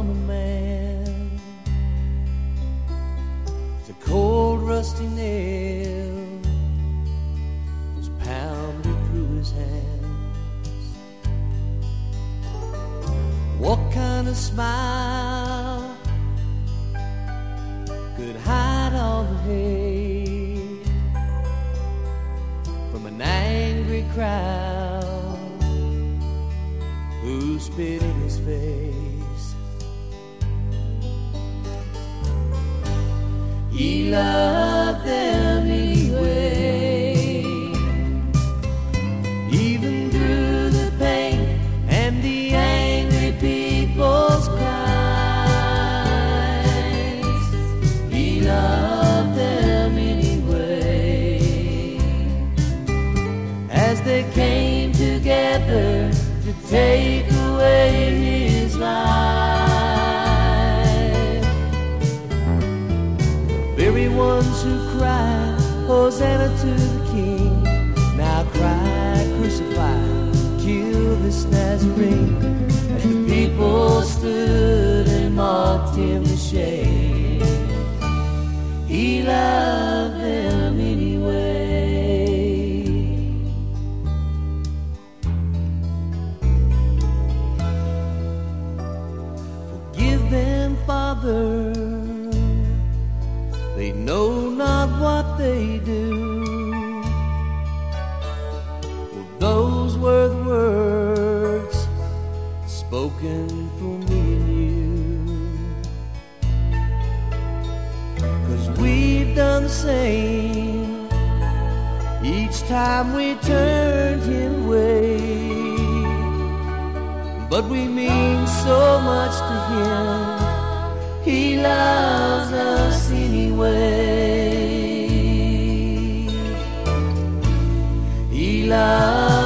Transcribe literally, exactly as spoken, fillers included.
from a man. The cold rusty nail was pounded through his hands. What kind of smile could hide all the hate from an angry crowd who spit in his face? He loved them anyway, even through the pain and the angry people's cries. He loved them anyway, as they came together to take away his life. The very ones who cry Hosanna to the King now cry, crucify, kill this Nazarene. As the people stood and mocked him to shame, he loved them anyway. Forgive them, Father, they know not what they do. Well, those were the words spoken for me and you. 'Cause we've done the same each time we turned him away. But we mean so much to him, he loves us anyway. He loves